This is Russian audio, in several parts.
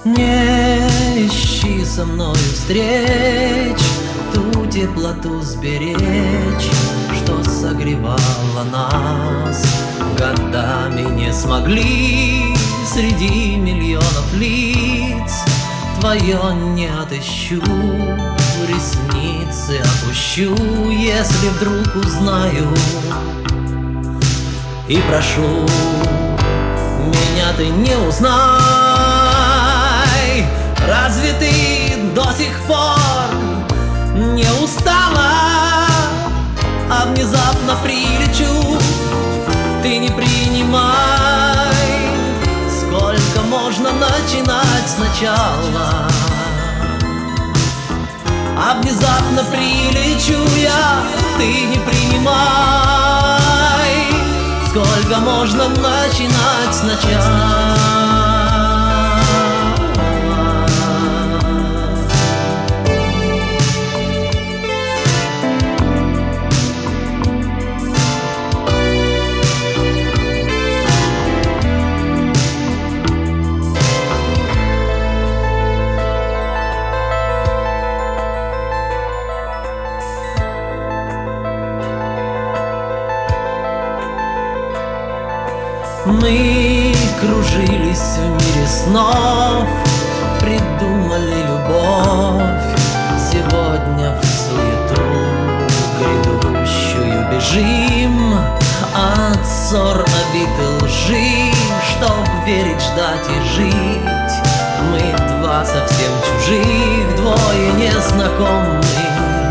Не ищи со мною встреч, ту теплоту сберечь, что согревала нас. Годами не смогли среди миллионов лиц. Твое не отыщу, ресницы опущу, если вдруг узнаю. И прошу, меня ты не узнай. Разве ты до сих пор не устала? А внезапно прилечу, ты не принимай. Сколько можно начинать сначала? А внезапно прилечу я, ты не принимай. Сколько можно начинать сначала? Мы кружились в мире снов, придумали любовь. Сегодня в суету грядущую бежим от ссор, обид и лжи, чтоб верить, ждать и жить. Мы два совсем чужих, двое незнакомых.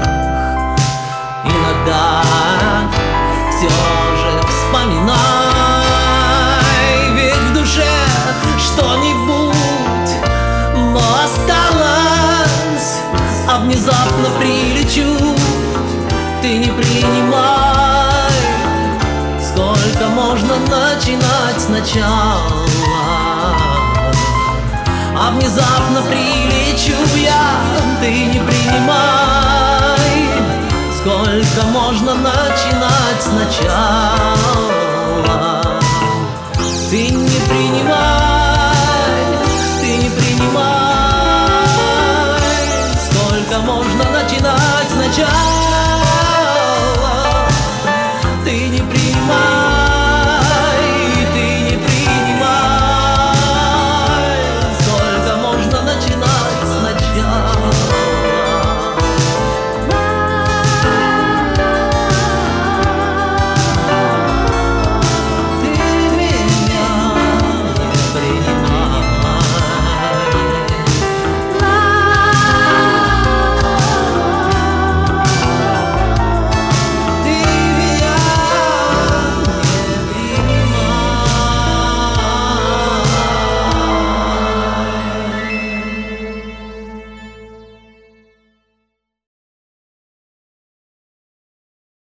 Иногда все же вспоминаю что-нибудь, но осталось. А внезапно прилечу, ты не принимай. Сколько можно начинать сначала? А внезапно прилечу я, ты не принимай. Сколько можно начинать сначала?